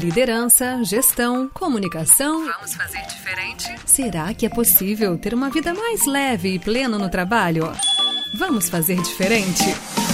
Liderança, gestão, comunicação. Vamos fazer diferente? Será que é possível ter uma vida mais leve e plena no trabalho? Vamos fazer diferente?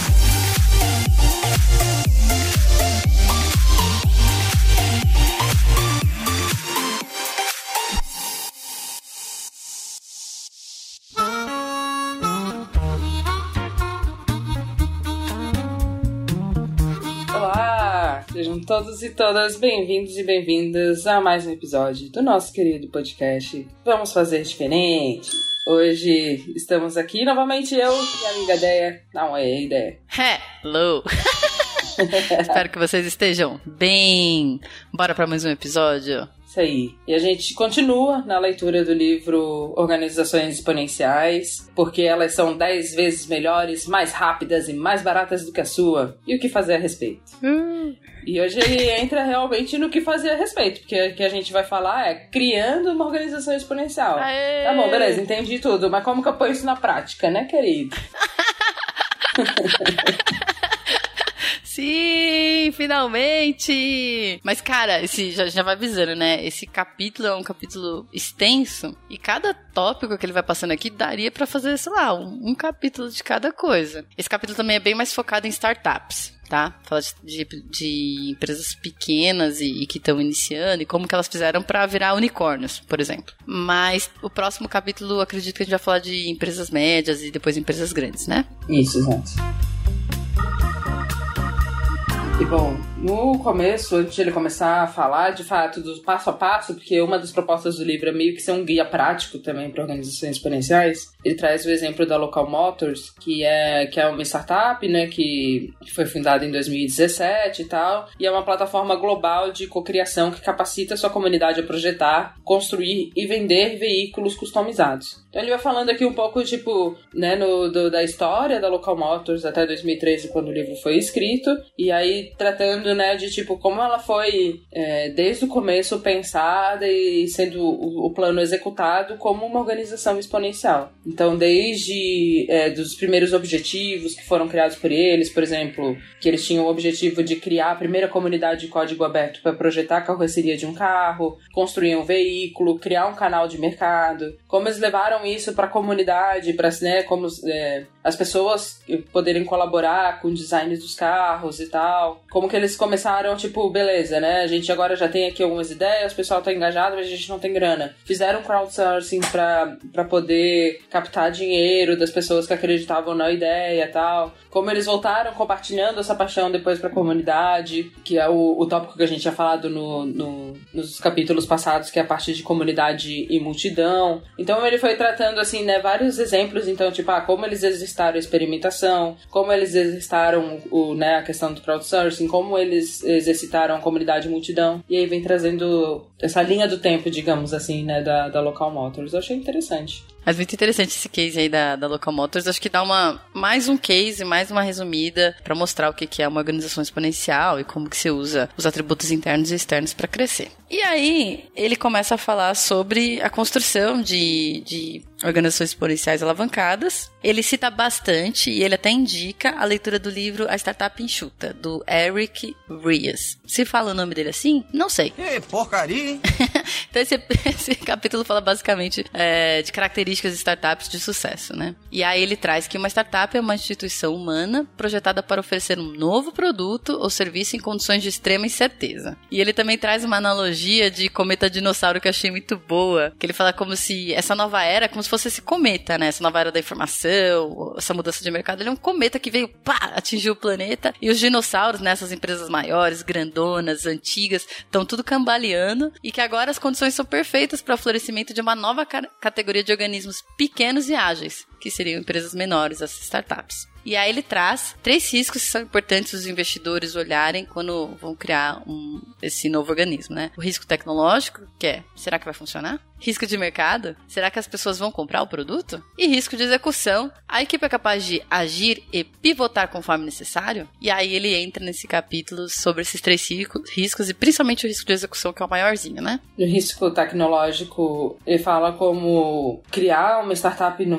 Sejam todos e todas bem-vindos e bem-vindas a mais um episódio do nosso querido podcast Vamos Fazer Diferente. Hoje estamos aqui novamente eu e a amiga Deia. Dá um oi aí, Deia. Hello! Espero que vocês estejam bem. Bora para mais um episódio? Isso aí. E a gente continua na leitura do livro Organizações Exponenciais, porque elas são 10 vezes melhores, mais rápidas e mais baratas do que a sua. E o que fazer a respeito? E hoje ele entra realmente no que fazer a respeito, porque o que a gente vai falar é criando uma organização exponencial. Aê! Tá bom, beleza, entendi tudo, mas como que eu ponho isso na prática, né, querido? Sim, finalmente! Mas, cara, esse já vai avisando, né? Esse capítulo é um capítulo extenso e cada tópico que ele vai passando aqui daria pra fazer, sei lá, um capítulo de cada coisa. Esse capítulo também é bem mais focado em startups, tá? Fala de empresas pequenas e que estão iniciando e como que elas fizeram pra virar unicórnios, por exemplo. Mas o próximo capítulo, acredito que a gente vai falar de empresas médias e depois empresas grandes, né? Isso, exato. E bom, no começo, antes de ele começar a falar de fato do passo a passo, porque uma das propostas do livro é meio que ser um guia prático também para organizações exponenciais, ele traz o exemplo da Local Motors, que é uma startup, né, que foi fundada em 2017 e tal, e é uma plataforma global de cocriação que capacita a sua comunidade a projetar, construir e vender veículos customizados. Então ele vai falando aqui um pouco, tipo, né, da história da Local Motors até 2013, quando o livro foi escrito, e aí tratando, né, de tipo, como ela foi desde o começo pensada e sendo o plano executado como uma organização exponencial. Então, desde dos primeiros objetivos que foram criados por eles, por exemplo, que eles tinham o objetivo de criar a primeira comunidade de código aberto para projetar a carroceria de um carro, construir um veículo, criar um canal de mercado, como eles levaram isso para a comunidade, para, né, como as pessoas poderem colaborar com o design dos carros e tal, como que eles começaram, tipo, beleza, né, a gente agora já tem aqui algumas ideias, o pessoal tá engajado, mas a gente não tem grana. Fizeram crowdsourcing para poder captar dinheiro das pessoas que acreditavam na ideia e tal. Como eles voltaram compartilhando essa paixão depois pra comunidade, que é o tópico que a gente tinha falado nos capítulos passados, que é a parte de comunidade e multidão. Então ele foi tratando, assim, né, vários exemplos, então, tipo, como eles exercitaram a experimentação, como eles exercitaram né, a questão do crowdsourcing, como eles exercitaram a comunidade e multidão. E aí vem trazendo essa linha do tempo, digamos assim, né, da Local Motors. Eu achei interessante. Mas muito interessante esse case aí da Local Motors. Acho que dá mais um case, mais uma resumida pra mostrar o que é uma organização exponencial e como que se usa os atributos internos e externos pra crescer. E aí, ele começa a falar sobre a construção de organizações exponenciais alavancadas. Ele cita bastante e ele até indica a leitura do livro A Startup Enxuta, do Eric Ries. Se fala o nome dele assim? Não sei. Porcaria, hein? Então esse capítulo fala basicamente de características de startups de sucesso, né? E aí ele traz que uma startup é uma instituição humana projetada para oferecer um novo produto ou serviço em condições de extrema incerteza. E ele também traz uma analogia de cometa dinossauro que eu achei muito boa, que ele fala como se essa nova era, como se fosse esse cometa, né? Essa nova era da informação, essa mudança de mercado, ele é um cometa que veio, atingiu o planeta, e os dinossauros, né, essas empresas maiores, grandonas, antigas, estão tudo cambaleando, e que agora as condições são perfeitas para o florescimento de uma nova categoria de organismos pequenos e ágeis, que seriam empresas menores, as startups. E aí ele traz 3 riscos que são importantes os investidores olharem quando vão criar esse novo organismo, né? O risco tecnológico, que é, será que vai funcionar? Risco de mercado, será que as pessoas vão comprar o produto? E risco de execução, a equipe é capaz de agir e pivotar conforme necessário? E aí ele entra nesse capítulo sobre esses 3 riscos e principalmente o risco de execução, que é o maiorzinho, né? O risco tecnológico, ele fala como criar uma startup no Vale do Silício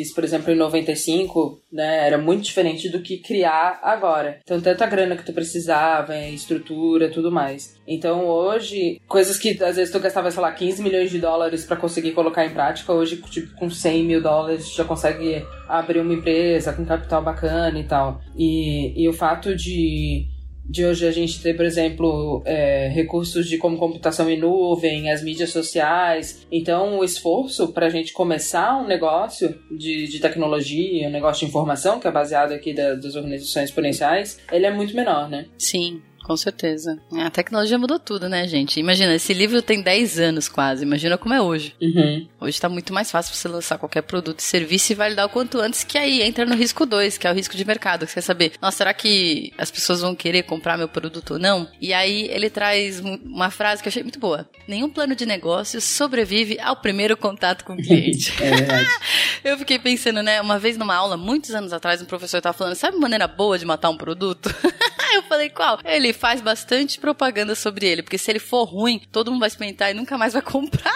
fiz, por exemplo, em 95, né, era muito diferente do que criar agora. Então, tanto a grana que tu precisava, a estrutura, tudo mais. Então, hoje, coisas que às vezes tu gastava, sei lá, 15 milhões de dólares pra conseguir colocar em prática, hoje, tipo, com 100 mil dólares, já consegue abrir uma empresa com capital bacana e tal. E o fato de hoje a gente ter, por exemplo, recursos de como computação em nuvem, as mídias sociais. Então, o esforço para a gente começar um negócio de tecnologia, um negócio de informação, que é baseado aqui das organizações exponenciais, ele é muito menor, né? Sim. Com certeza. A tecnologia mudou tudo, né, gente? Imagina, esse livro tem 10 anos quase. Imagina como é hoje. Uhum. Hoje tá muito mais fácil você lançar qualquer produto e serviço e validar o quanto antes, que aí entra no risco 2, que é o risco de mercado. Você quer saber, nossa, será que as pessoas vão querer comprar meu produto ou não? E aí ele traz uma frase que eu achei muito boa. Nenhum plano de negócio sobrevive ao primeiro contato com o cliente. É verdade. Eu fiquei pensando, né, uma vez numa aula, muitos anos atrás, um professor tava falando, sabe uma maneira boa de matar um produto? Eu falei, qual? Ele faz bastante propaganda sobre ele, porque se ele for ruim, todo mundo vai experimentar e nunca mais vai comprar.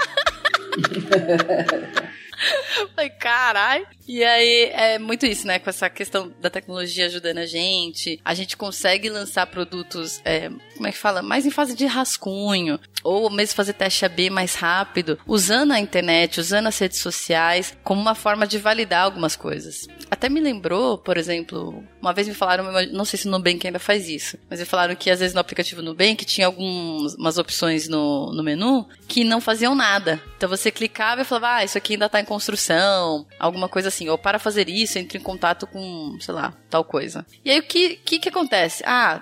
Falei, caralho. E aí é muito isso, né? Com essa questão da tecnologia ajudando a gente consegue lançar produtos, como é que fala? Mais em fase de rascunho, ou mesmo fazer teste AB mais rápido, usando a internet, usando as redes sociais, como uma forma de validar algumas coisas. Até me lembrou, por exemplo, uma vez me falaram, não sei se o Nubank ainda faz isso, mas me falaram que às vezes no aplicativo Nubank tinha algumas opções no menu que não faziam nada. Então você clicava e falava, isso aqui ainda tá em construção, alguma coisa assim, ou para fazer isso, entre em contato com, sei lá, tal coisa. E aí o que acontece?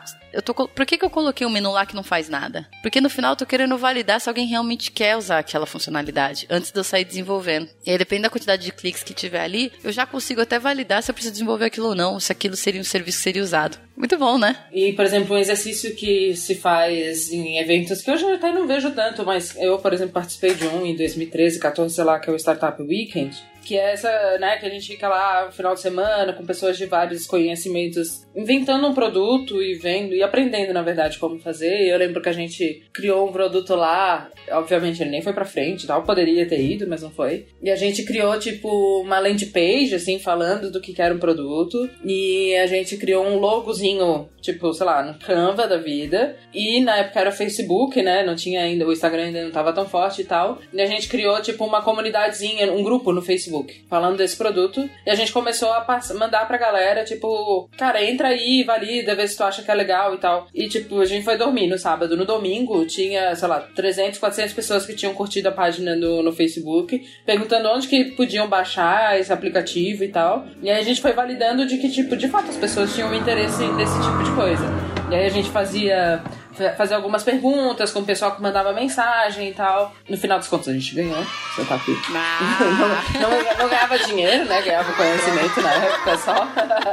Por que eu coloquei um menu lá que não faz nada? Porque no final eu tô querendo validar se alguém realmente quer usar aquela funcionalidade antes de eu sair desenvolvendo. E aí, depende da quantidade de cliques que tiver ali, eu já consigo até validar se eu preciso desenvolver aquilo ou não, se aquilo seria um serviço que seria usado. Muito bom, né? E, por exemplo, um exercício que se faz em eventos que hoje eu até não vejo tanto, mas eu, por exemplo, participei de um em 2013, 14, sei lá, que é o Startup Weekend, que é essa, né, que a gente fica lá no final de semana com pessoas de vários conhecimentos, inventando um produto e vendo e aprendendo, na verdade, como fazer. Eu lembro que a gente criou um produto lá, obviamente ele nem foi pra frente, tal, poderia ter ido, mas não foi. E a gente criou, tipo, uma landing page, assim, falando do que era um produto, e a gente criou um logozinho, tipo, sei lá, no Canva da vida, e na época era Facebook, né, não tinha ainda, o Instagram ainda não tava tão forte e tal, e a gente criou, tipo, uma comunidadezinha, um grupo no Facebook, falando desse produto, e a gente começou a mandar pra galera, tipo, cara, entra aí, valida, vê se tu acha que é legal e tal. E, tipo, a gente foi dormir no sábado. No domingo, tinha, sei lá, 300, 400 pessoas que tinham curtido a página no Facebook, perguntando onde que podiam baixar esse aplicativo e tal. E aí a gente foi validando de que, tipo, de fato, as pessoas tinham interesse nesse tipo de coisa. E aí a gente fazia algumas perguntas com o pessoal que mandava mensagem e tal. No final dos contos a gente ganhou. Você tá aqui. Não ganhava dinheiro, né? Ganhava conhecimento na época só.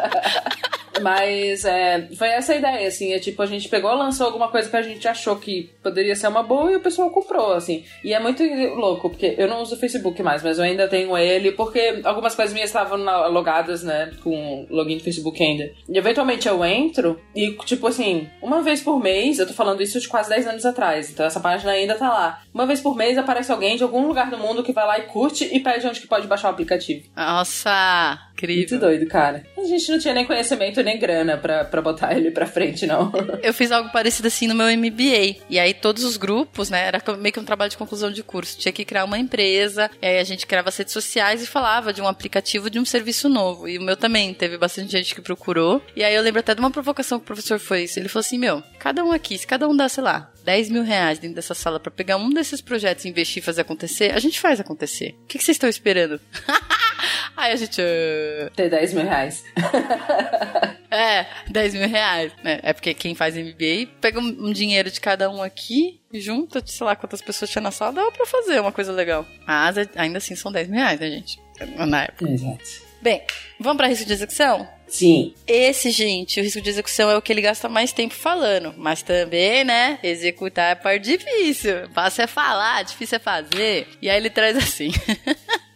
Mas foi essa a ideia, assim, tipo, a gente pegou, lançou alguma coisa que a gente achou que poderia ser uma boa e o pessoal comprou, assim. E é muito louco, porque eu não uso o Facebook mais, mas eu ainda tenho ele, porque algumas coisas minhas estavam logadas, né, com login do Facebook ainda. E eventualmente eu entro e, tipo assim, uma vez por mês, eu tô falando isso de quase 10 anos atrás, então essa página ainda tá lá. Uma vez por mês aparece alguém de algum lugar do mundo que vai lá e curte e pede onde que pode baixar o aplicativo. Nossa, incrível. Muito doido, cara. A gente não tinha nem conhecimento, nem grana pra botar ele pra frente, não. Eu fiz algo parecido assim no meu MBA. E aí todos os grupos, né, era meio que um trabalho de conclusão de curso. Tinha que criar uma empresa, e aí a gente criava as redes sociais e falava de um aplicativo, de um serviço novo. E o meu também, teve bastante gente que procurou. E aí eu lembro até de uma provocação que o professor fez. Ele falou assim, cada um aqui, se cada um dá, sei lá, 10 mil reais dentro dessa sala pra pegar um desses projetos e investir e fazer acontecer, a gente faz acontecer. O que vocês estão esperando? Aí a gente... Ter 10 mil reais. 10 mil reais. É porque quem faz MBA pega um dinheiro de cada um aqui, junta, sei lá quantas pessoas tinha na sala, dá pra fazer uma coisa legal. Mas ainda assim são 10 mil reais, né, gente? Na época. Exato. Bem, vamos pra risco de execução? Sim. Gente, o risco de execução é o que ele gasta mais tempo falando. Mas também, né, executar é a parte difícil. Fácil é falar, difícil é fazer. E aí ele traz assim...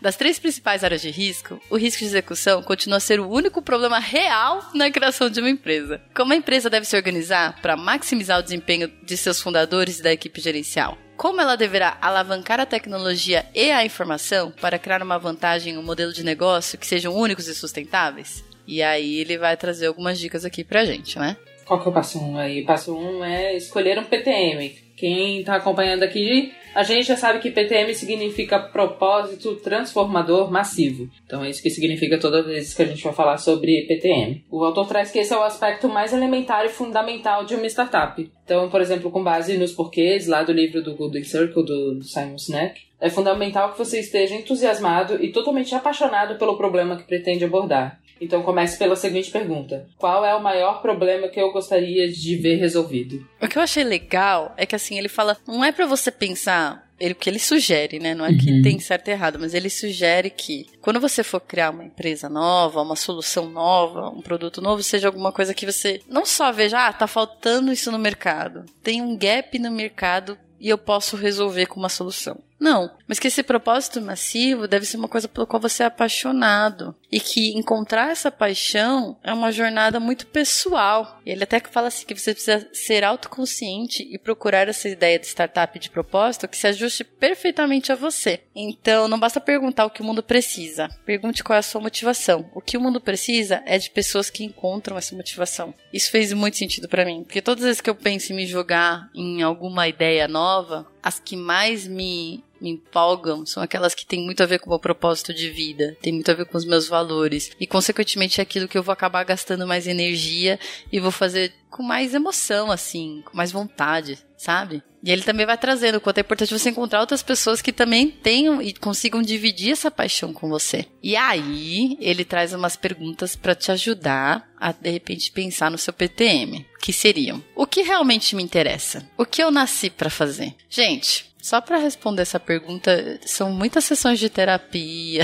Das 3 principais áreas de risco, o risco de execução continua a ser o único problema real na criação de uma empresa. Como a empresa deve se organizar para maximizar o desempenho de seus fundadores e da equipe gerencial? Como ela deverá alavancar a tecnologia e a informação para criar uma vantagem em um modelo de negócio que sejam únicos e sustentáveis? E aí ele vai trazer algumas dicas aqui pra gente, né? Qual que é o passo 1 aí? O passo 1 é escolher um PTM. Quem tá acompanhando aqui, a gente já sabe que PTM significa propósito transformador massivo. Então é isso que significa toda vez que a gente vai falar sobre PTM. O autor traz que esse é o aspecto mais elementar e fundamental de uma startup. Então, por exemplo, com base nos porquês, lá do livro do Golden Circle, do Simon Sinek, é fundamental que você esteja entusiasmado e totalmente apaixonado pelo problema que pretende abordar. Então comece pela seguinte pergunta: qual é o maior problema que eu gostaria de ver resolvido? O que eu achei legal é que assim, ele fala, não é pra você pensar, o que ele sugere, né? Não é que tem certo e errado, mas ele sugere que quando você for criar uma empresa nova, uma solução nova, um produto novo, seja alguma coisa que você não só veja, tá faltando isso no mercado, tem um gap no mercado e eu posso resolver com uma solução. Não, mas que esse propósito massivo deve ser uma coisa pela qual você é apaixonado. E que encontrar essa paixão é uma jornada muito pessoal. Ele até fala assim que você precisa ser autoconsciente e procurar essa ideia de startup de propósito que se ajuste perfeitamente a você. Então, não basta perguntar o que o mundo precisa. Pergunte qual é a sua motivação. O que o mundo precisa é de pessoas que encontram essa motivação. Isso fez muito sentido pra mim. Porque todas as vezes que eu penso em me jogar em alguma ideia nova, as que mais me empolgam são aquelas que têm muito a ver com o meu propósito de vida, tem muito a ver com os meus valores e, consequentemente, é aquilo que eu vou acabar gastando mais energia e vou fazer com mais emoção, assim, com mais vontade, sabe? E ele também vai trazendo o quanto é importante você encontrar outras pessoas que também tenham e consigam dividir essa paixão com você. E aí, ele traz umas perguntas para te ajudar a, de repente, pensar no seu PTM, que seriam: o que realmente me interessa? O que eu nasci para fazer? Gente, só para responder essa pergunta, são muitas sessões de terapia,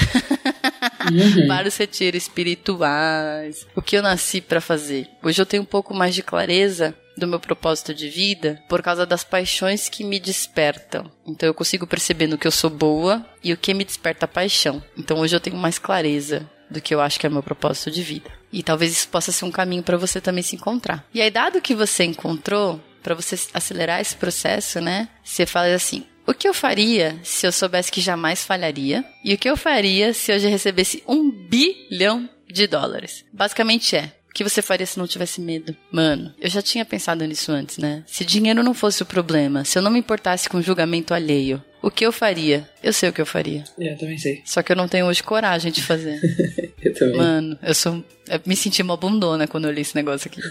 vários retiros espirituais. O que eu nasci para fazer? Hoje eu tenho um pouco mais de clareza do meu propósito de vida por causa das paixões que me despertam. Então eu consigo perceber no que eu sou boa e o que me desperta paixão. Então hoje eu tenho mais clareza do que eu acho que é meu propósito de vida. E talvez isso possa ser um caminho para você também se encontrar. E aí, dado que você encontrou, para você acelerar esse processo, né? Você fala assim: o que eu faria se eu soubesse que jamais falharia? E o que eu faria se hoje eu recebesse $1 bilhão? Basicamente o que você faria se não tivesse medo? Mano, eu já tinha pensado nisso antes, né? Se dinheiro não fosse o problema, se eu não me importasse com o julgamento alheio, o que eu faria? Eu sei o que eu faria. Eu também sei. Só que eu não tenho hoje coragem de fazer. Eu também. Mano, eu me senti uma bundona quando eu li esse negócio aqui.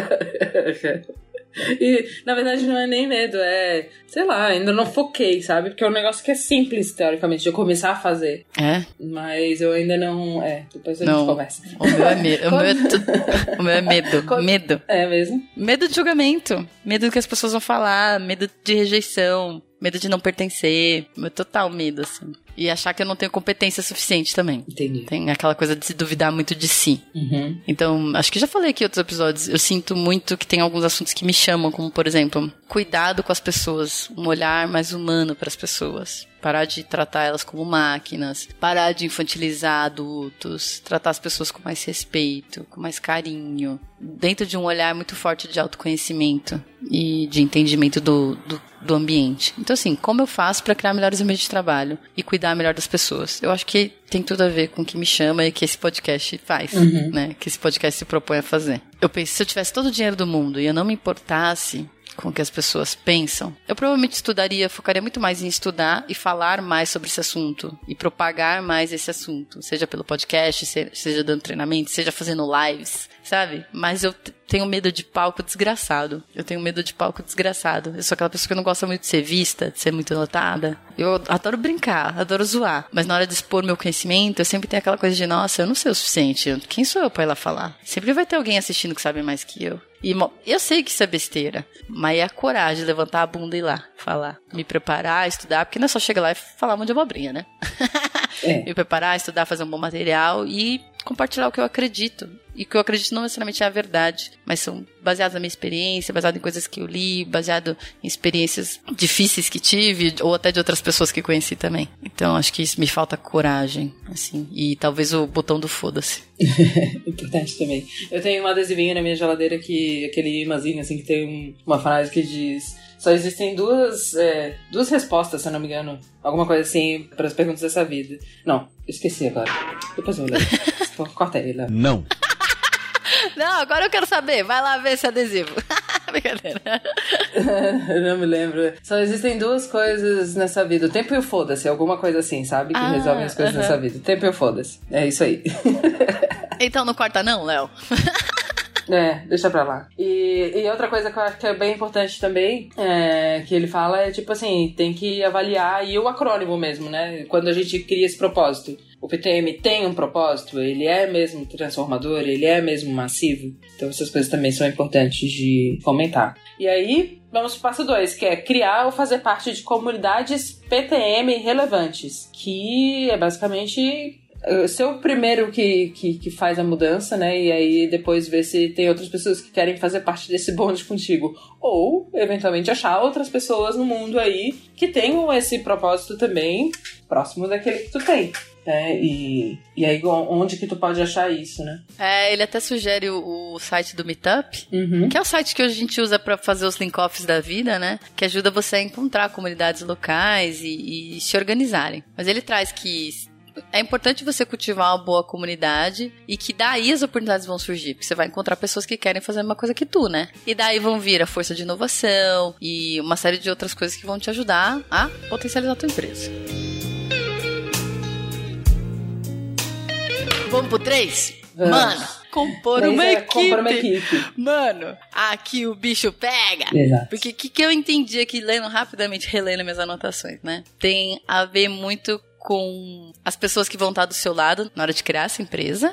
E, na verdade, não é nem medo, é, sei lá, ainda não foquei, sabe? Porque é um negócio que é simples, teoricamente, de eu começar a fazer. É? Mas eu ainda não... depois a gente conversa. O meu é medo. O meu é medo. Medo. É mesmo? Medo de julgamento. Medo do que as pessoas vão falar. Medo de rejeição. Medo de não pertencer. Meu total medo, assim. E achar que eu não tenho competência suficiente também. Entendi. Tem aquela coisa de se duvidar muito de si. Uhum. Então, acho que já falei aqui em outros episódios, eu sinto muito que tem alguns assuntos que me chamam, como, por exemplo, cuidado com as pessoas, um olhar mais humano para as pessoas. Parar de tratar elas como máquinas, parar de infantilizar adultos, tratar as pessoas com mais respeito, com mais carinho, dentro de um olhar muito forte de autoconhecimento e de entendimento do ambiente. Então, assim, como eu faço para criar melhores ambientes de trabalho e cuidar melhor das pessoas? Eu acho que tem tudo a ver com o que me chama e que esse podcast faz, né? Que esse podcast se propõe a fazer. Eu penso, se eu tivesse todo o dinheiro do mundo e eu não me importasse com o que as pessoas pensam, eu provavelmente focaria muito mais em estudar e falar mais sobre esse assunto e propagar mais esse assunto, seja pelo podcast, seja dando treinamento, seja fazendo lives, sabe? Mas eu tenho medo de palco desgraçado. Eu sou aquela pessoa que não gosta muito de ser vista, de ser muito notada. Eu adoro brincar, adoro zoar, mas na hora de expor meu conhecimento, eu sempre tenho aquela coisa de, nossa, eu não sei o suficiente, quem sou eu pra ir lá falar? Sempre vai ter alguém assistindo que sabe mais que eu. E eu sei que isso é besteira, mas é a coragem de levantar a bunda e ir lá, falar, me preparar, estudar, porque não é só chegar lá e falar um monte de abobrinha, né? Me preparar, estudar, fazer um bom material e compartilhar o que eu acredito. E o que eu acredito não necessariamente é a verdade, mas são baseados na minha experiência, baseado em coisas que eu li, baseado em experiências difíceis que tive, ou até de outras pessoas que conheci também. Então, acho que isso me falta coragem, assim, e talvez o botão do foda-se. Importante também. Eu tenho um adesivinho na minha geladeira aquele imãzinho, assim, que tem uma frase que diz: só existem duas respostas, se eu não me engano. Alguma coisa assim, para as perguntas dessa vida. Não, esqueci agora. Depois eu leio. Corta ele lá. Não. Não, agora eu quero saber. Vai lá ver esse adesivo. Brincadeira. Eu não me lembro. Só existem duas coisas nessa vida. O tempo e o foda-se. Alguma coisa assim, sabe? Que resolvem as coisas nessa vida. O tempo e o foda-se. É isso aí. Então não corta não, Léo? Deixa pra lá. E outra coisa que eu acho que é bem importante também, que ele fala, é tipo assim, tem que avaliar, e o acrônimo mesmo, né? Quando a gente cria esse propósito. O PTM tem um propósito, ele é mesmo transformador, ele é mesmo massivo. Então essas coisas também são importantes de comentar. E aí, vamos pro passo 2, que é criar ou fazer parte de comunidades PTM relevantes, que é basicamente ser o primeiro que faz a mudança, né? E aí depois ver se tem outras pessoas que querem fazer parte desse bonde contigo. Ou, eventualmente, achar outras pessoas no mundo aí que tenham esse propósito também próximo daquele que tu tem. E aí, onde que tu pode achar isso, né? Ele até sugere o site do Meetup, que é o site que hoje a gente usa pra fazer os link-offs da vida, né? Que ajuda você a encontrar comunidades locais e se organizarem. Mas ele traz que é importante você cultivar uma boa comunidade e que daí as oportunidades vão surgir, porque você vai encontrar pessoas que querem fazer a mesma coisa que tu, né? E daí vão vir a força de inovação e uma série de outras coisas que vão te ajudar a potencializar a tua empresa. Vamos pro 3? Vamos. Mano, compor uma equipe. equipe. Mano, aqui o bicho pega. Exato. Porque o que eu entendi aqui, lendo rapidamente, relendo minhas anotações, né? Tem a ver muito com as pessoas que vão estar do seu lado na hora de criar essa empresa,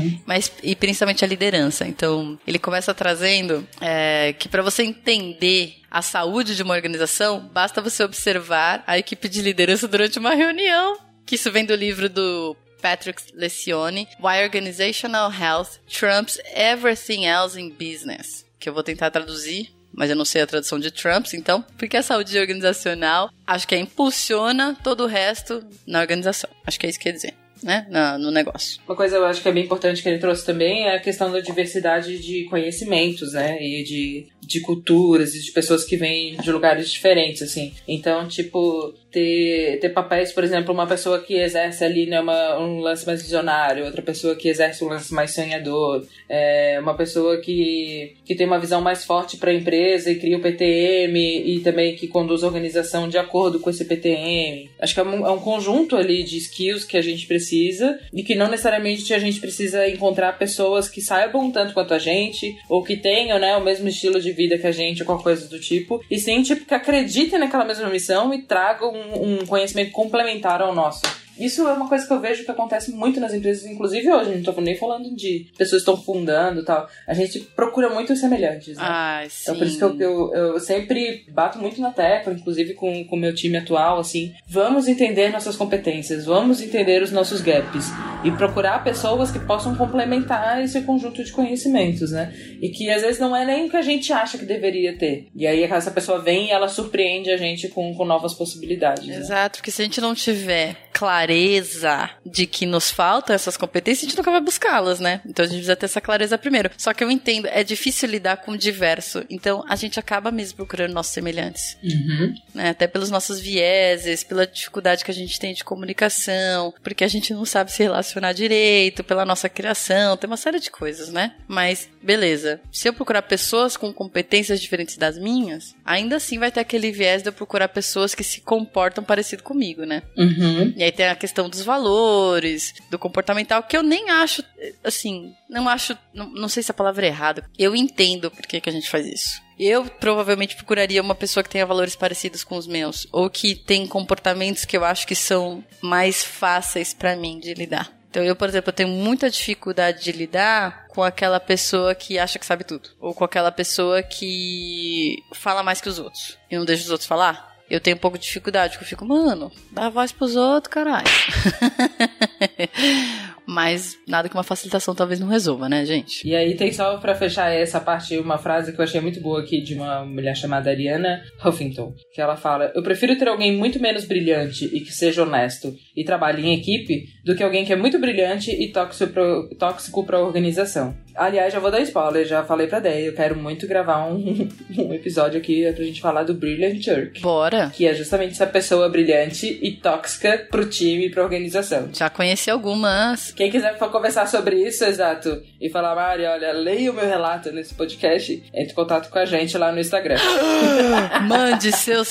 e principalmente a liderança. Então, ele começa trazendo que para você entender a saúde de uma organização, basta você observar a equipe de liderança durante uma reunião. Que isso vem do livro do Patrick Lencioni, Why Organizational Health Trumps Everything Else in Business, que eu vou tentar traduzir, mas eu não sei a tradução de Trumps, então, porque a saúde organizacional, acho que impulsiona todo o resto na organização. Acho que é isso que quer dizer, né, no negócio. Uma coisa eu acho que é bem importante que ele trouxe também é a questão da diversidade de conhecimentos, né, e de culturas e de pessoas que vêm de lugares diferentes, assim. Então, tipo, ter papéis, por exemplo, uma pessoa que exerce ali, né, um lance mais visionário, outra pessoa que exerce um lance mais sonhador, uma pessoa que tem uma visão mais forte para a empresa e cria o PTM e também que conduz a organização de acordo com esse PTM. Acho que é um conjunto ali de skills que a gente precisa e que não necessariamente a gente precisa encontrar pessoas que saibam tanto quanto a gente ou que tenham, né, o mesmo estilo de vida que a gente ou qualquer coisa do tipo, e sim, tipo, que acreditem naquela mesma missão e tragam um conhecimento complementar ao nosso. Isso é uma coisa que eu vejo que acontece muito nas empresas, inclusive hoje. Não tô nem falando de pessoas que estão fundando e tal. A gente procura muito os semelhantes, né? Sim. Então, por isso que eu sempre bato muito na tecla, inclusive com o meu time atual, assim, vamos entender nossas competências, vamos entender os nossos gaps e procurar pessoas que possam complementar esse conjunto de conhecimentos, né? E que às vezes não é nem o que a gente acha que deveria ter. E aí essa pessoa vem e ela surpreende a gente com novas possibilidades. Exato, né? porque se a gente não tiver clareza de que nos faltam essas competências, a gente nunca vai buscá-las, né? Então a gente precisa ter essa clareza primeiro. Só que eu entendo, é difícil lidar com o diverso. Então a gente acaba mesmo procurando nossos semelhantes. Né? Até pelos nossos vieses, pela dificuldade que a gente tem de comunicação, porque a gente não sabe se relacionar direito, pela nossa criação, tem uma série de coisas, né? Mas, beleza. Se eu procurar pessoas com competências diferentes das minhas, ainda assim vai ter aquele viés de eu procurar pessoas que se comportam parecido comigo, né? E aí tem a questão dos valores, do comportamental, que eu nem acho, assim, não sei se a palavra é errada. Eu entendo por que a gente faz isso. Eu provavelmente procuraria uma pessoa que tenha valores parecidos com os meus, ou que tem comportamentos que eu acho que são mais fáceis pra mim de lidar. Então eu, por exemplo, tenho muita dificuldade de lidar com aquela pessoa que acha que sabe tudo, ou com aquela pessoa que fala mais que os outros e não deixa os outros falar. eu tenho um pouco de dificuldade, porque eu fico, mano, dá voz pros outros, caralho. Mas nada que uma facilitação talvez não resolva, né, gente? E aí tem só pra fechar essa parte uma frase que eu achei muito boa aqui de uma mulher chamada Ariana Huffington, que ela fala: eu prefiro ter alguém muito menos brilhante e que seja honesto e trabalhe em equipe do que alguém que é muito brilhante e tóxico pra organização. Aliás, já vou dar spoiler, já falei pra Déia, eu quero muito gravar um episódio aqui pra gente falar do Brilliant Jerk. Bora! Que é justamente essa pessoa brilhante e tóxica pro time e pra organização. Já conheci algumas. Quem quiser conversar sobre isso, exato, e falar, Mari, olha, leia o meu relato nesse podcast, entre em contato com a gente lá no Instagram. Mande seus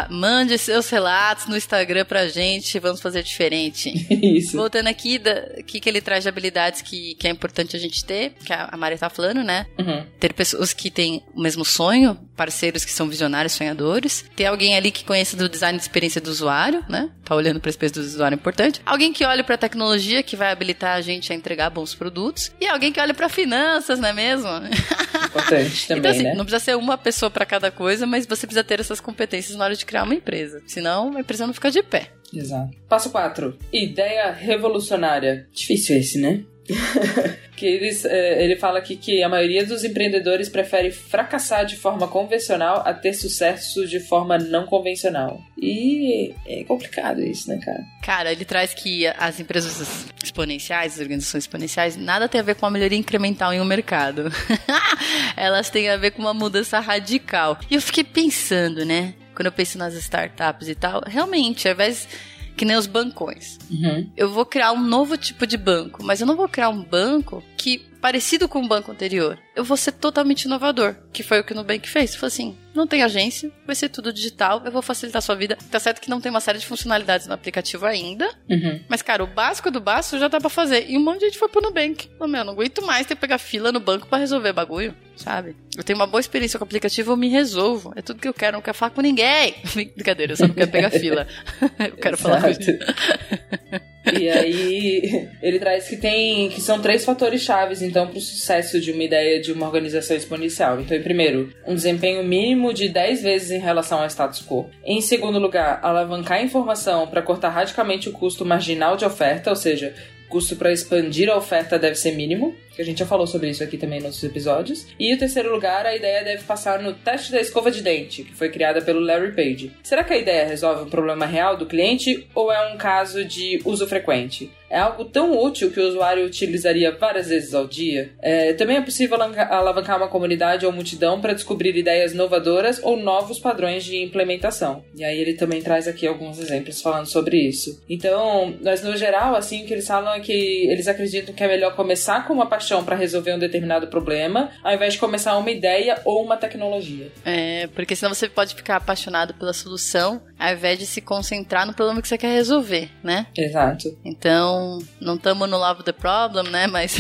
relatos no Instagram pra gente, vamos fazer diferente. Isso. Voltando aqui, que ele traz de habilidades que é importante a gente ter, que a Mari tá falando, né? Uhum. Ter pessoas que têm o mesmo sonho, parceiros que são visionários, sonhadores. Ter alguém ali que conheça do design de experiência do usuário, né? Tá olhando pra experiência do usuário, é importante. Alguém que olhe pra tecnologia, que vai habilitar a gente a entregar bons produtos. E alguém que olhe pra finanças, não é mesmo? Importante também, então, assim, né? Não precisa ser uma pessoa pra cada coisa, mas você precisa ter essas competências na hora de criar uma empresa. Senão, a empresa não fica de pé. Exato. Passo 4. Ideia revolucionária. Difícil esse, né? Que ele fala aqui que a maioria dos empreendedores prefere fracassar de forma convencional a ter sucesso de forma não convencional. E é complicado isso, né, cara? Cara, ele traz que as empresas exponenciais, as organizações exponenciais, nada tem a ver com uma melhoria incremental em um mercado. Elas têm a ver com uma mudança radical. E eu fiquei pensando, né? Quando eu penso nas startups e tal, realmente, ao invés... Que nem os bancões. Uhum. Eu vou criar um novo tipo de banco, mas eu não vou criar um banco que, parecido com o banco anterior, eu vou ser totalmente inovador, que foi o que o Nubank fez. Foi assim, não tem agência, vai ser tudo digital, eu vou facilitar a sua vida. Tá certo que não tem uma série de funcionalidades no aplicativo ainda, mas, cara, o básico do básico já dá pra fazer. E um monte de gente foi pro Nubank. Não aguento mais ter que pegar fila no banco pra resolver bagulho, sabe? Eu tenho uma boa experiência com o aplicativo, eu me resolvo. É tudo que eu quero, não quero falar com ninguém. Brincadeira, eu só não quero pegar fila. Eu quero falar com ninguém. E aí, ele traz que são 3 fatores chaves, então, para o sucesso de uma ideia de uma organização exponencial. Então, em primeiro, um desempenho mínimo de 10 vezes em relação ao status quo. Em segundo lugar, alavancar a informação para cortar radicalmente o custo marginal de oferta, ou seja, o custo para expandir a oferta deve ser mínimo, que a gente já falou sobre isso aqui também nos episódios. E em terceiro lugar, a ideia deve passar no teste da escova de dente, que foi criada pelo Larry Page. Será que a ideia resolve um problema real do cliente ou é um caso de uso frequente? É algo tão útil que o usuário utilizaria várias vezes ao dia? Também é possível alavancar uma comunidade ou multidão para descobrir ideias inovadoras ou novos padrões de implementação. E aí ele também traz aqui alguns exemplos falando sobre isso. Então, mas no geral, assim, o que eles falam é que eles acreditam que é melhor começar com uma paixão para resolver um determinado problema, ao invés de começar uma ideia ou uma tecnologia. Porque senão você pode ficar apaixonado pela solução, ao invés de se concentrar no problema que você quer resolver, né? Exato. Então, não estamos no Love the Problem, né? Mas...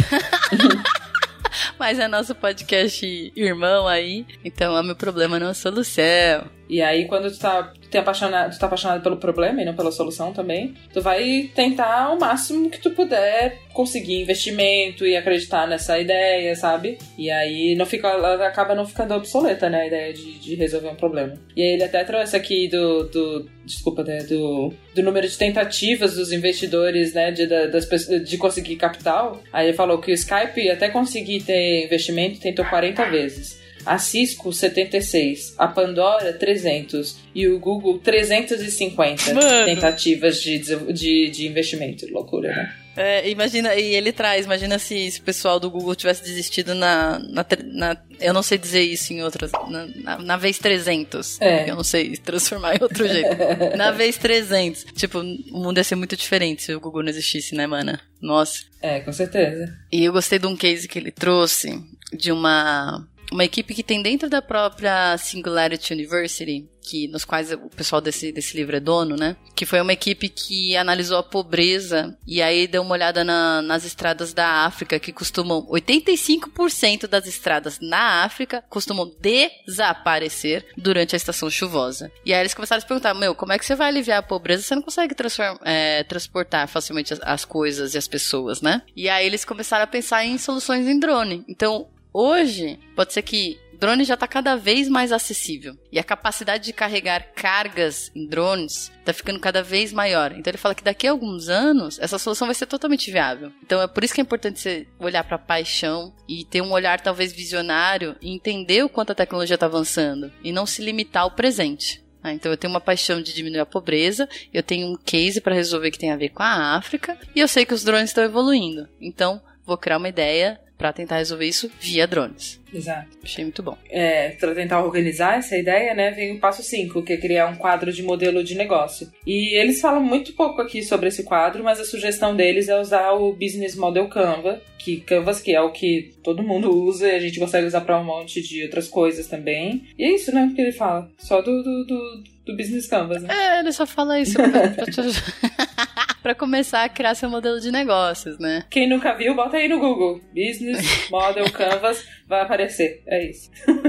Mas é nosso podcast irmão aí, então ame o problema, não a solução. E aí, quando tu tá apaixonado pelo problema e não pela solução também, tu vai tentar o máximo que tu puder conseguir investimento e acreditar nessa ideia, sabe? E aí ela acaba não ficando obsoleta, né? A ideia de resolver um problema. E aí ele até trouxe aqui do número de tentativas dos investidores, né? De conseguir capital. Aí ele falou que o Skype, até conseguir ter investimento, tentou 40 vezes. A Cisco, 76. A Pandora, 300. E o Google, 350 tentativas de investimento. Loucura, né? Imagina, e ele traz, imagina se o pessoal do Google tivesse desistido eu não sei dizer isso em outras, na vez 300. Eu não sei transformar em outro jeito. Na vez 300. Tipo, o mundo ia ser muito diferente se o Google não existisse, né, mana? Nossa. Com certeza. E eu gostei de um case que ele trouxe de uma equipe que tem dentro da própria Singularity University, nos quais o pessoal desse livro é dono, né? Que foi uma equipe que analisou a pobreza e aí deu uma olhada nas estradas da África, que 85% das estradas na África costumam desaparecer durante a estação chuvosa. E aí eles começaram a se perguntar, como é que você vai aliviar a pobreza se você não consegue transportar facilmente as coisas e as pessoas, né? E aí eles começaram a pensar em soluções em drone. Então, hoje, pode ser que drone já está cada vez mais acessível. E a capacidade de carregar cargas em drones está ficando cada vez maior. Então ele fala que daqui a alguns anos, essa solução vai ser totalmente viável. Então é por isso que é importante você olhar para a paixão e ter um olhar talvez visionário e entender o quanto a tecnologia está avançando e não se limitar ao presente. Então eu tenho uma paixão de diminuir a pobreza, eu tenho um case para resolver que tem a ver com a África e eu sei que os drones estão evoluindo. Então vou criar uma ideia para tentar resolver isso via drones. Exato. Achei muito bom. Para tentar organizar essa ideia, né, vem o passo 5, que é criar um quadro de modelo de negócio. E eles falam muito pouco aqui sobre esse quadro, mas a sugestão deles é usar o Business Model Canvas, que é o que todo mundo usa e a gente consegue usar para um monte de outras coisas também. E é isso, né, que ele fala. Só do Business Canvas, né? Ele só fala isso pra te ajudar. Pra começar a criar seu modelo de negócios, né? Quem nunca viu, bota aí no Google. Business Model Canvas, vai aparecer. É isso.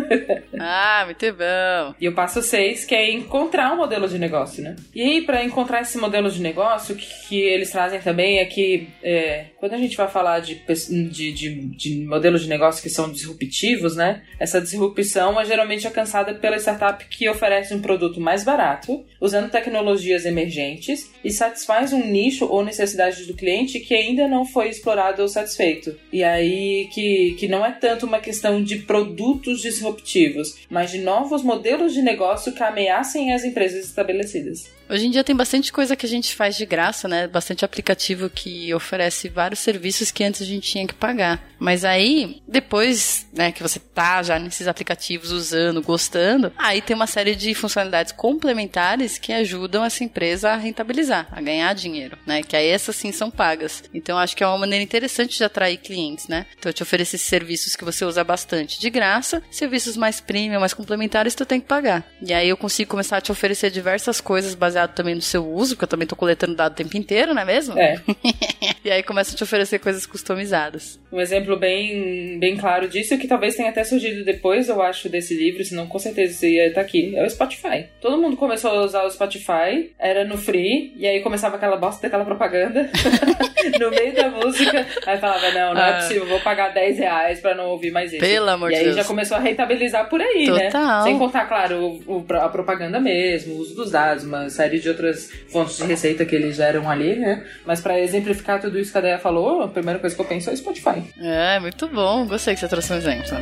Muito bom. E o passo 6, que é encontrar um modelo de negócio, né? E aí, pra encontrar esse modelo de negócio, que eles trazem também é que quando a gente vai falar de modelos de negócio que são disruptivos, né? Essa disrupção é geralmente alcançada pela startup que oferece um produto mais barato, usando tecnologias emergentes e satisfaz um nicho ou necessidade do cliente que ainda não foi explorado ou satisfeito. E aí que não é tanto uma questão de produtos disruptivos, mas de novos modelos de negócio que ameacem as empresas estabelecidas. Hoje em dia tem bastante coisa que a gente faz de graça, né? Bastante aplicativo que oferece vários serviços que antes a gente tinha que pagar. Mas aí, depois, né, que você tá já nesses aplicativos usando, gostando, aí tem uma série de funcionalidades complementares que ajudam essa empresa a rentabilizar, a ganhar dinheiro, né? Que aí essas sim são pagas. Então acho que é uma maneira interessante de atrair clientes, né? Então eu te ofereço esses serviços que você usa bastante de graça, serviços mais premium, mais complementares, tu tem que pagar. E aí eu consigo começar a te oferecer diversas coisas baseado também no seu uso, porque eu também tô coletando dado o tempo inteiro, não é mesmo? É. E aí começa a te oferecer coisas customizadas. Um exemplo bem claro disso, que talvez tenha até surgido depois, eu acho, desse livro, senão com certeza você ia estar aqui, é o Spotify. Todo mundo começou a usar o Spotify, era no free, e aí começava aquela bosta daquela propaganda no meio da música, aí falava, não é possível, vou pagar R$10 pra não ouvir mais isso. Pelo amor de Deus. E aí já começou a rentabilizar por aí, Total. Né? Sem contar, claro, a propaganda mesmo, o uso dos dados, uma série de outras fontes de receita que eles geram ali, né? Mas pra exemplificar tudo isso que a Deia falou, a primeira coisa que eu penso é o Spotify. Muito bom. Gostei que você trouxe um exemplo.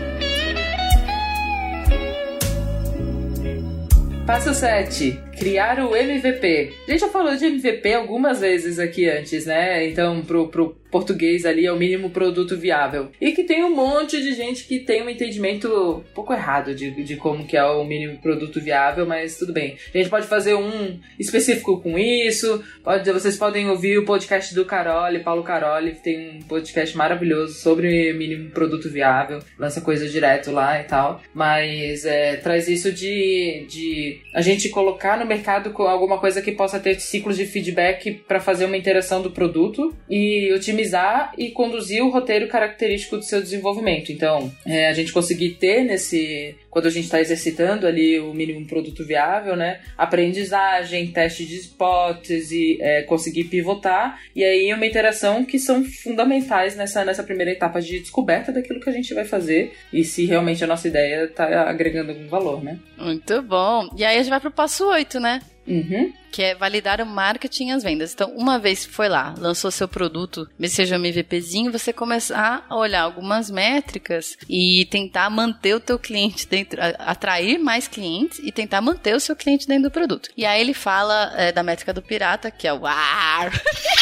Passo 7. Criar o MVP. A gente já falou de MVP algumas vezes aqui antes, né? Então, pro português ali é o mínimo produto viável. E que tem um monte de gente que tem um entendimento um pouco errado de como que é o mínimo produto viável, mas tudo bem. A gente pode fazer um específico com isso. Vocês podem ouvir o podcast do Paulo Caroli, que tem um podcast maravilhoso sobre mínimo produto viável. Lança coisa direto lá e tal. Mas traz isso de a gente colocar no mercado com alguma coisa que possa ter ciclos de feedback para fazer uma interação do produto e otimizar e conduzir o roteiro característico do seu desenvolvimento. Então, a gente conseguir ter quando a gente está exercitando ali o mínimo produto viável, né? Aprendizagem, teste de hipótese, conseguir pivotar, e aí uma interação que são fundamentais nessa primeira etapa de descoberta daquilo que a gente vai fazer e se realmente a nossa ideia está agregando algum valor, né? Muito bom. E aí a gente vai pro passo 8, né? Uhum. Que é validar o marketing e as vendas. Então, uma vez que foi lá, lançou seu produto, mesmo seja um MVPzinho, você começar a olhar algumas métricas e tentar manter o teu cliente dentro, atrair mais clientes e tentar manter o seu cliente dentro do produto. E aí ele fala da métrica do pirata, que é o AR.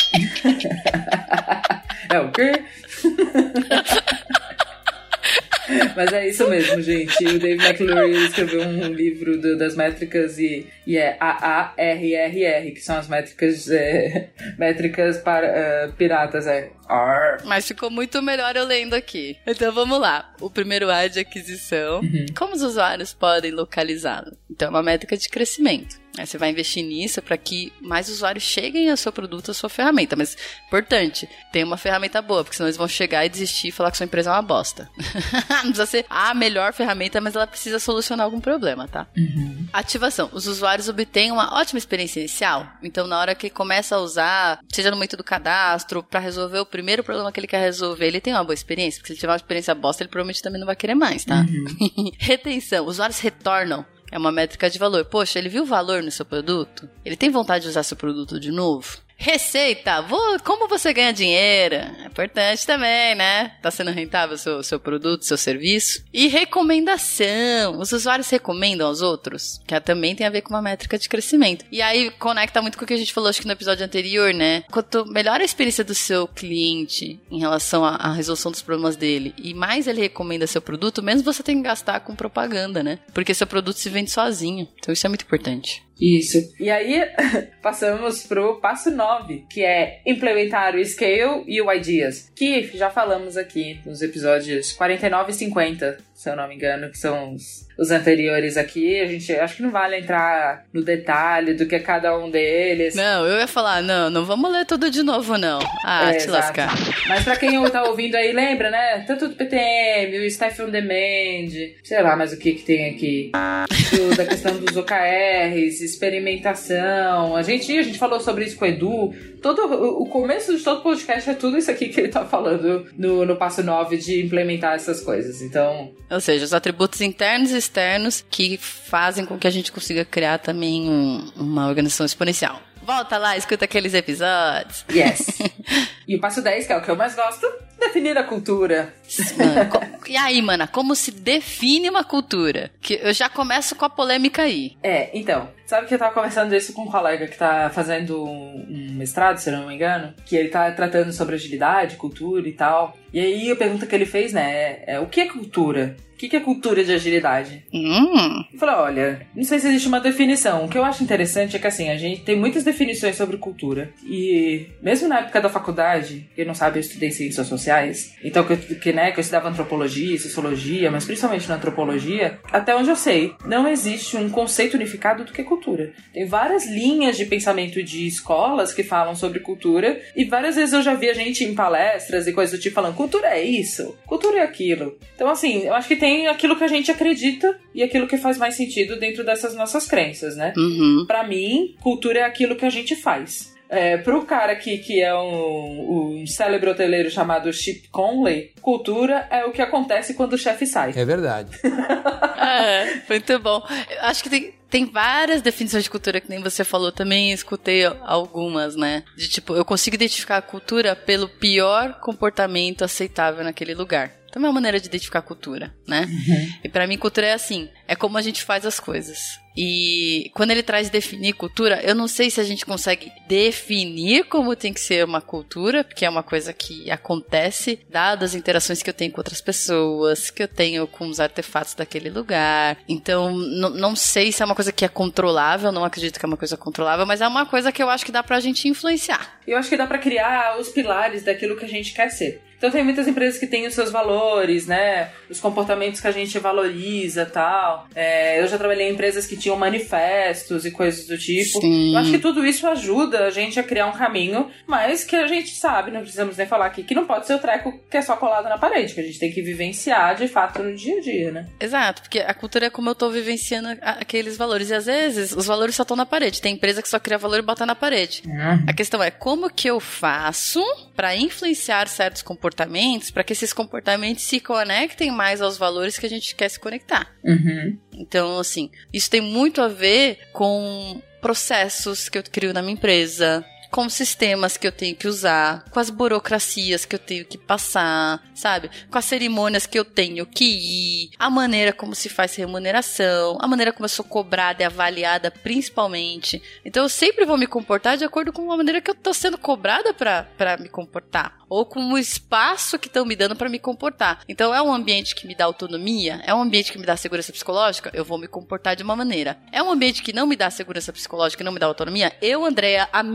É o quê? Mas é isso mesmo, gente. O Dave McClure escreveu um livro das métricas e é AARRR, que são as métricas para piratas. Mas ficou muito melhor eu lendo aqui. Então vamos lá. O primeiro A é de aquisição. Como os usuários podem localizá-lo? Então é uma métrica de crescimento. Aí você vai investir nisso para que mais usuários cheguem ao seu produto, à sua ferramenta. Mas, importante, tem uma ferramenta boa, porque senão eles vão chegar e desistir e falar que sua empresa é uma bosta. Não precisa ser a melhor ferramenta, mas ela precisa solucionar algum problema, tá? Ativação. Os usuários obtêm uma ótima experiência inicial. Então, na hora que começa a usar, seja no momento do cadastro, para resolver o primeiro problema que ele quer resolver, ele tem uma boa experiência, porque se ele tiver uma experiência bosta, ele provavelmente também não vai querer mais, tá? Retenção. Os usuários retornam. É uma métrica de valor. Poxa, ele viu valor no seu produto? Ele tem vontade de usar seu produto de novo? Receita, como você ganha dinheiro? É importante também, né? Tá sendo rentável o seu produto, seu serviço. E recomendação. Os usuários recomendam aos outros, que também tem a ver com uma métrica de crescimento. E aí conecta muito com o que a gente falou, acho que no episódio anterior, né? Quanto melhor a experiência do seu cliente em relação à resolução dos problemas dele, e mais ele recomenda seu produto, menos você tem que gastar com propaganda, né? Porque seu produto se vende sozinho. Então isso é muito importante. Isso. E aí, passamos pro passo 9, que é implementar o Scale e o Ideas, que já falamos aqui nos episódios 49 e 50, se eu não me engano, que são os anteriores aqui. A gente acho que não vale entrar no detalhe do que é cada um deles. Não, eu ia falar, não vamos ler tudo de novo, não. Te lascar. Mas pra quem tá ouvindo aí, lembra, né? Tanto do PTM, o Staff on Demand, sei lá, mas o que tem aqui? Da questão dos OKRs, experimentação. A gente falou sobre isso com o Edu. O começo de todo podcast é tudo isso aqui que ele tá falando no passo 9 de implementar essas coisas. Então... Ou seja, os atributos internos e externos que fazem com que a gente consiga criar também uma organização exponencial. Volta lá, escuta aqueles episódios. Yes. E o passo 10, que é o que eu mais gosto, definir a cultura. E aí, mana, como se define uma cultura? Que eu já começo com a polêmica aí. Então, sabe que eu tava conversando isso com um colega que tá fazendo um mestrado, se eu não me engano, que ele tá tratando sobre agilidade, cultura e tal. E aí a pergunta que ele fez, né, o que é cultura? O que é cultura de agilidade? Eu falei, olha, não sei se existe uma definição. O que eu acho interessante é que, assim, a gente tem muitas definições sobre cultura. E mesmo na época da faculdade, quem não sabe, eu estudei ciências sociais. Então, que eu estudava antropologia, sociologia, mas principalmente na antropologia, até onde eu sei, não existe um conceito unificado do que é cultura. Tem várias linhas de pensamento de escolas que falam sobre cultura, e várias vezes eu já vi a gente em palestras e coisas do tipo falando, cultura é isso, cultura é aquilo. Então, assim, eu acho que tem aquilo que a gente acredita e aquilo que faz mais sentido dentro dessas nossas crenças, né? Pra mim, cultura é aquilo que a gente faz. Pro cara que é um célebre hoteleiro chamado Chip Conley, cultura é o que acontece quando o chefe sai. É verdade. Muito bom. Eu acho que tem várias definições de cultura, que nem você falou, também escutei algumas, né? De tipo, eu consigo identificar a cultura pelo pior comportamento aceitável naquele lugar. Também é uma maneira de identificar a cultura, né? E pra mim, cultura é assim, é como a gente faz as coisas. E quando ele traz definir cultura, eu não sei se a gente consegue definir como tem que ser uma cultura, porque é uma coisa que acontece, dadas as interações que eu tenho com outras pessoas, que eu tenho com os artefatos daquele lugar. Então, não sei se é uma coisa que é controlável, não acredito que é uma coisa controlável, mas é uma coisa que eu acho que dá pra gente influenciar. Eu acho que dá pra criar os pilares daquilo que a gente quer ser. Então tem muitas empresas que têm os seus valores, né? Os comportamentos que a gente valoriza e tal. Eu já trabalhei em empresas que tinham manifestos e coisas do tipo. Sim. Eu acho que tudo isso ajuda a gente a criar um caminho, mas que a gente sabe, não precisamos nem falar aqui, que não pode ser o treco que é só colado na parede, que a gente tem que vivenciar de fato no dia a dia, né? Exato, porque a cultura é como eu tô vivenciando aqueles valores. E às vezes os valores só estão na parede. Tem empresa que só cria valor e bota na parede. A questão é como que eu faço pra influenciar certos comportamentos para que esses comportamentos se conectem mais aos valores que a gente quer se conectar. Então, assim, isso tem muito a ver com processos que eu crio na minha empresa, com sistemas que eu tenho que usar, com as burocracias que eu tenho que passar, sabe? Com as cerimônias que eu tenho que ir, a maneira como se faz remuneração, a maneira como eu sou cobrada e avaliada principalmente. Então eu sempre vou me comportar de acordo com a maneira que eu tô sendo cobrada pra me comportar. Ou com o espaço que estão me dando pra me comportar. Então é um ambiente que me dá autonomia, é um ambiente que me dá segurança psicológica, eu vou me comportar de uma maneira. É um ambiente que não me dá segurança psicológica e não me dá autonomia, eu, Andréa, a mesma pessoa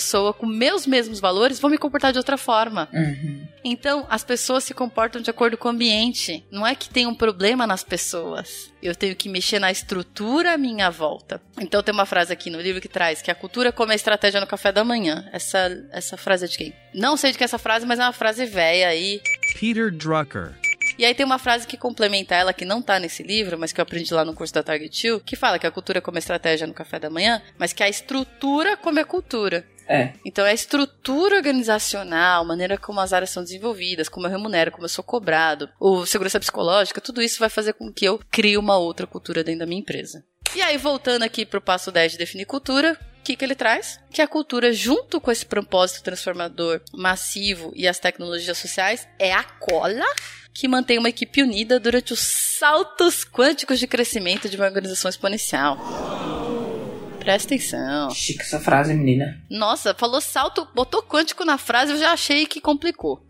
pessoa com meus mesmos valores, vou me comportar de outra forma. Uhum. Então, as pessoas se comportam de acordo com o ambiente. Não é que tem um problema nas pessoas. Eu tenho que mexer na estrutura à minha volta. Então, tem uma frase aqui no livro que traz que a cultura come a estratégia no café da manhã. Essa frase é de quem? Não sei de que é essa frase, mas é uma frase velha aí. Peter Drucker. E aí tem uma frase que complementa ela, que não tá nesse livro, mas que eu aprendi lá no curso da Target 2, que fala que a cultura come a estratégia no café da manhã, mas que a estrutura come a cultura. Então é a estrutura organizacional, a maneira como as áreas são desenvolvidas, como eu remunero, como eu sou cobrado, o segurança psicológica, tudo isso vai fazer com que eu crie uma outra cultura dentro da minha empresa. E aí, voltando aqui pro passo 10 de definir cultura, o que ele traz? Que a cultura, junto com esse propósito transformador massivo e as tecnologias sociais, é a cola que mantém uma equipe unida durante os saltos quânticos de crescimento de uma organização exponencial. Presta atenção. Chique essa frase, menina. Nossa, falou salto, botou quântico na frase, eu já achei que complicou.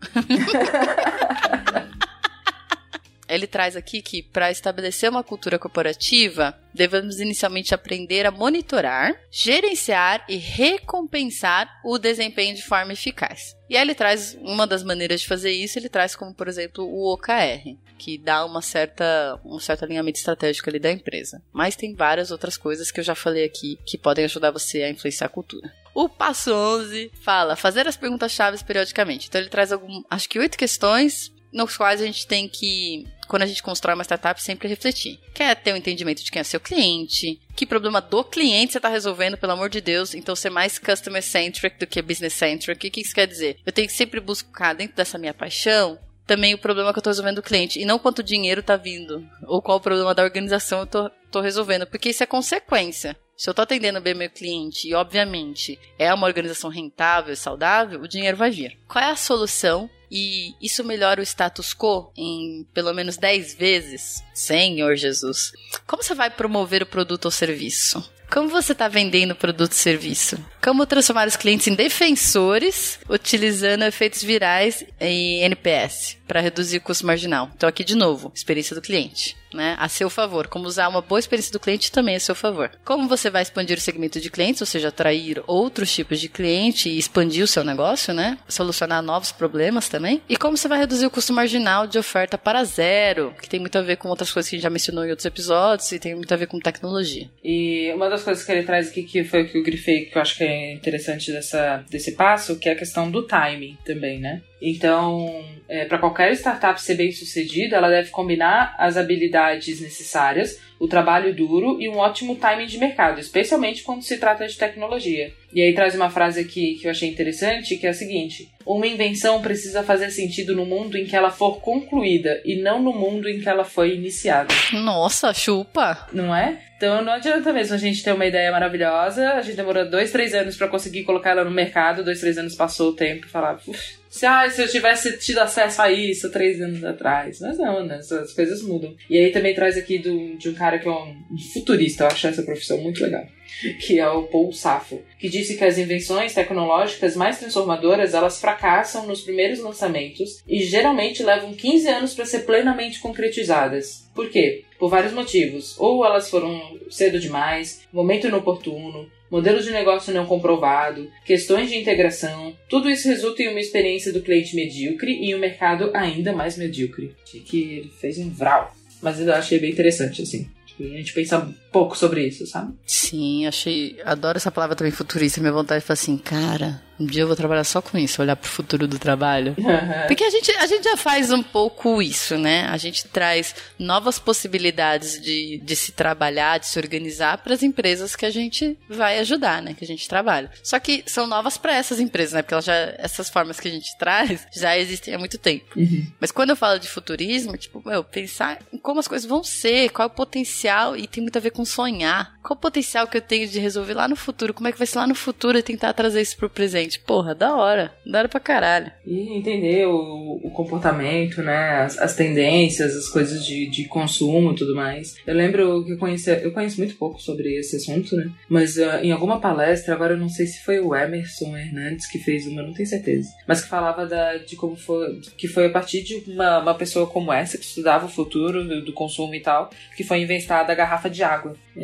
Ele traz aqui que, para estabelecer uma cultura corporativa, devemos inicialmente aprender a monitorar, gerenciar e recompensar o desempenho de forma eficaz. E aí ele traz, uma das maneiras de fazer isso, ele traz como, por exemplo, o OKR, que dá um certo alinhamento estratégico ali da empresa. Mas tem várias outras coisas que eu já falei aqui, que podem ajudar você a influenciar a cultura. O passo 11 fala, fazer as perguntas-chave periodicamente. Então ele traz acho que 8 questões, nos quais a gente tem que, quando a gente constrói uma startup, sempre refletir. Quer ter um entendimento de quem é seu cliente, que problema do cliente você está resolvendo, pelo amor de Deus, então ser mais customer-centric do que business-centric. O que isso quer dizer? Eu tenho que sempre buscar, dentro dessa minha paixão, também o problema que eu estou resolvendo do cliente, e não quanto dinheiro está vindo, ou qual o problema da organização eu estou resolvendo, porque isso é consequência. Se eu estou atendendo bem meu cliente e, obviamente, é uma organização rentável e saudável, o dinheiro vai vir. Qual é a solução? E isso melhora o status quo em pelo menos 10 vezes? Senhor Jesus. Como você vai promover o produto ou serviço? Como você está vendendo o produto ou serviço? Como transformar os clientes em defensores utilizando efeitos virais e NPS para reduzir o custo marginal? Então aqui de novo, experiência do cliente, né? A seu favor. Como usar uma boa experiência do cliente também a seu favor. Como você vai expandir o segmento de clientes, ou seja, atrair outros tipos de cliente e expandir o seu negócio, né? Solucionar novos problemas também. E como você vai reduzir o custo marginal de oferta para zero, que tem muito a ver com outras coisas que a gente já mencionou em outros episódios e tem muito a ver com tecnologia. E uma das coisas que ele traz aqui, que foi o que eu grifei, que eu acho que é interessante desse passo, que é a questão do timing também, né? Então, para qualquer startup ser bem sucedida, ela deve combinar as habilidades necessárias, o trabalho duro e um ótimo timing de mercado, especialmente quando se trata de tecnologia. E aí traz uma frase aqui que eu achei interessante, que é a seguinte: uma invenção precisa fazer sentido no mundo em que ela for concluída e não no mundo em que ela foi iniciada. Nossa, chupa! Não é? Então não adianta mesmo a gente ter uma ideia maravilhosa, a gente demorou 2-3 anos pra conseguir colocar ela no mercado, 2-3 anos passou o tempo e falar, se eu tivesse tido acesso a isso 3 anos atrás. Mas não, né? As coisas mudam. E aí também traz aqui de um cara que é um futurista, eu acho essa profissão muito legal, que é o Paul Safo, que disse que as invenções tecnológicas mais transformadoras, elas fracassam nos primeiros lançamentos e geralmente levam 15 anos para ser plenamente concretizadas. Por quê? Por vários motivos. Ou elas foram cedo demais, momento inoportuno, modelo de negócio não comprovado, questões de integração. Tudo isso resulta em uma experiência do cliente medíocre e um mercado ainda mais medíocre. Achei que ele fez um vral, mas eu achei bem interessante, assim. A gente pensa pouco sobre isso, sabe? Sim, adoro essa palavra também, futurista. Minha vontade de falar assim, cara, um dia eu vou trabalhar só com isso, olhar pro futuro do trabalho. Porque a gente já faz um pouco isso, né? A gente traz novas possibilidades de se trabalhar, de se organizar para as empresas que a gente vai ajudar, né? Que a gente trabalha. Só que são novas para essas empresas, né? Porque essas formas que a gente traz já existem há muito tempo. Uhum. Mas quando eu falo de futurismo, pensar em como as coisas vão ser, qual é o potencial, e tem muito a ver com sonhar. Qual o potencial que eu tenho de resolver lá no futuro? Como é que vai ser lá no futuro e tentar trazer isso pro presente? Porra, da hora pra caralho. E entender o comportamento, né? As tendências, as coisas de consumo e tudo mais. Eu lembro que eu conheço muito pouco sobre esse assunto, né? Mas em alguma palestra, agora eu não sei se foi o Emerson Hernandes que fez uma, não tenho certeza. Mas que falava de como foi, que foi a partir de uma pessoa como essa, que estudava o futuro do consumo e tal, que foi inventada a garrafa de água. A gente não tinha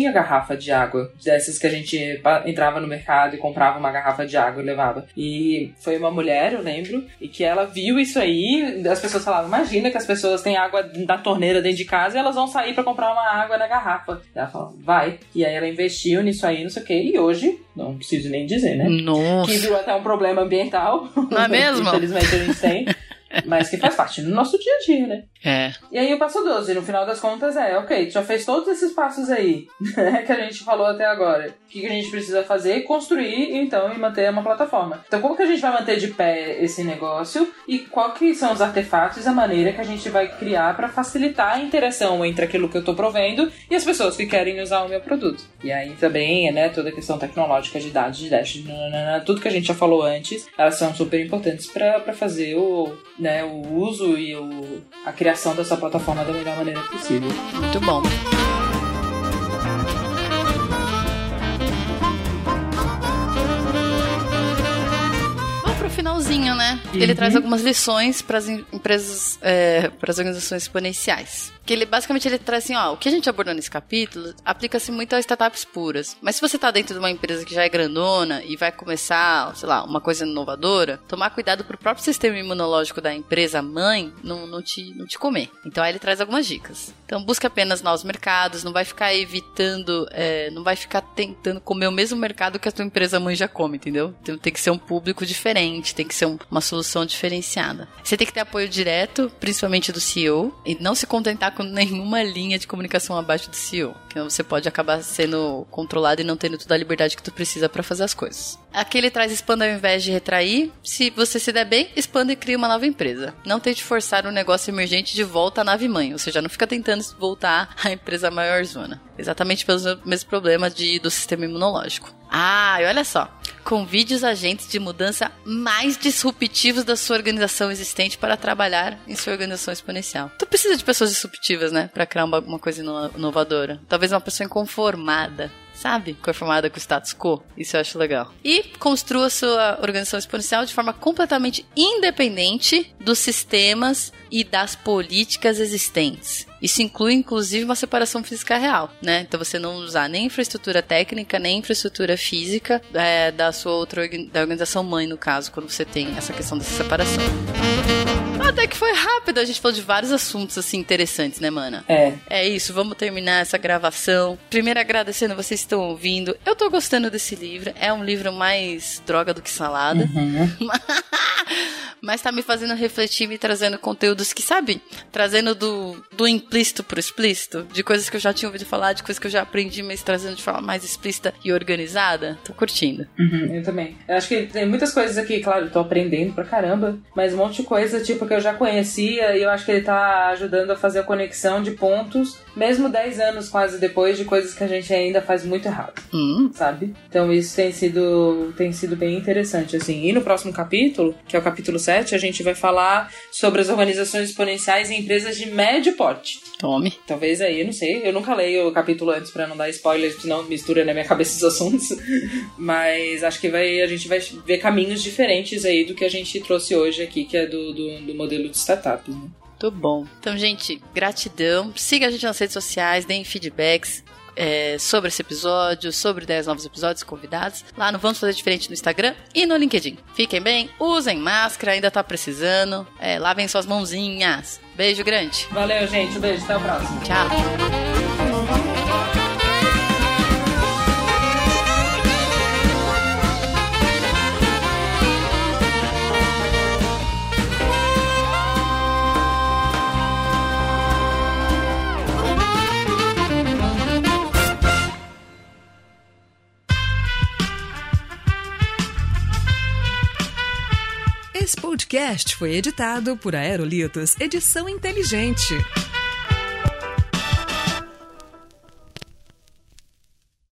tinha garrafa de água, dessas que a gente entrava no mercado e comprava uma garrafa de água e levava. E foi uma mulher, eu lembro, e que ela viu isso aí, as pessoas falavam, imagina que as pessoas têm água da torneira dentro de casa e elas vão sair pra comprar uma água na garrafa. E ela falou, vai. E aí ela investiu nisso aí, não sei o quê, e hoje, não preciso nem dizer, né? Nossa. Que virou até um problema ambiental. Não é mesmo? Infelizmente a gente tem. Mas que faz parte do nosso dia a dia, né? É. E aí o passo 12, no final das contas, ok, tu já fez todos esses passos aí, que a gente falou até agora. O que a gente precisa fazer? Construir, então, e manter uma plataforma. Então, como que a gente vai manter de pé esse negócio? E qual que são os artefatos e a maneira que a gente vai criar para facilitar a interação entre aquilo que eu tô provendo e as pessoas que querem usar o meu produto. E aí também, né, toda a questão tecnológica de dados, de dash, tudo que a gente já falou antes, elas são super importantes para fazer o uso e a criação dessa plataforma da melhor maneira possível. Muito bom. Vamos pro finalzinho, né? Ele traz algumas lições para as empresas, para as organizações exponenciais. Que ele basicamente traz assim, o que a gente abordou nesse capítulo aplica-se muito a startups puras. Mas se você tá dentro de uma empresa que já é grandona e vai começar, sei lá, uma coisa inovadora, tomar cuidado pro próprio sistema imunológico da empresa mãe não te comer. Então aí ele traz algumas dicas. Então busca apenas novos mercados, não vai ficar evitando, não vai ficar tentando comer o mesmo mercado que a tua empresa mãe já come, entendeu? Então tem que ser um público diferente, tem que ser uma solução diferenciada. Você tem que ter apoio direto, principalmente do CEO, e não se contentar com nenhuma linha de comunicação abaixo do CEO, que você pode acabar sendo controlado e não tendo toda a liberdade que tu precisa para fazer as coisas. Aqui ele traz expanda ao invés de retrair. Se você se der bem, expanda e cria uma nova empresa. Não tente forçar um negócio emergente de volta à nave mãe, ou seja, não fica tentando voltar à empresa maior zona. Exatamente pelos mesmos problemas do sistema imunológico. E olha só, convide os agentes de mudança mais disruptivos da sua organização existente para trabalhar em sua organização exponencial. Tu precisa de pessoas disruptivas, né? Para criar uma coisa inovadora. Talvez uma pessoa inconformada, sabe? Conformada com o status quo. Isso eu acho legal. E construa sua organização exponencial de forma completamente independente dos sistemas e das políticas existentes. Isso inclui, inclusive, uma separação física real, né? Então, você não usar nem infraestrutura técnica, nem infraestrutura física da organização mãe, no caso, quando você tem essa questão dessa separação. Até que foi rápido, a gente falou de vários assuntos, assim, interessantes, né, mana? É isso, vamos terminar essa gravação. Primeiro, agradecendo vocês que estão ouvindo. Eu tô gostando desse livro, é um livro mais droga do que salada. Mas tá me fazendo refletir, me trazendo conteúdos que, sabe, trazendo do implícito pro explícito, de coisas que eu já tinha ouvido falar, de coisas que eu já aprendi, mas trazendo de forma mais explícita e organizada. Tô curtindo. Eu também. Eu acho que tem muitas coisas aqui, claro, eu tô aprendendo pra caramba, mas um monte de coisa, tipo, que eu já conhecia, e eu acho que ele tá ajudando a fazer a conexão de pontos, mesmo 10 anos quase depois, de coisas que a gente ainda faz muito errado, sabe? Então isso tem sido bem interessante, assim. E no próximo capítulo, que é o capítulo 7, a gente vai falar sobre as organizações exponenciais em empresas de médio porte. Tome. Talvez aí, eu não sei, eu nunca leio o capítulo antes pra não dar spoilers, senão mistura na minha cabeça os assuntos, mas acho que a gente vai ver caminhos diferentes aí do que a gente trouxe hoje aqui, que é do modelo de startup, né? Muito bom. Então, gente, gratidão. Siga a gente nas redes sociais, deem feedbacks sobre esse episódio, sobre 10 novos episódios convidados, lá no Vamos Fazer Diferente no Instagram e no LinkedIn. Fiquem bem, usem máscara, ainda tá precisando, lavem suas mãozinhas. Beijo grande. Valeu, gente, um beijo, até o próximo. Tchau. Esse podcast foi editado por Aerolitos Edição Inteligente.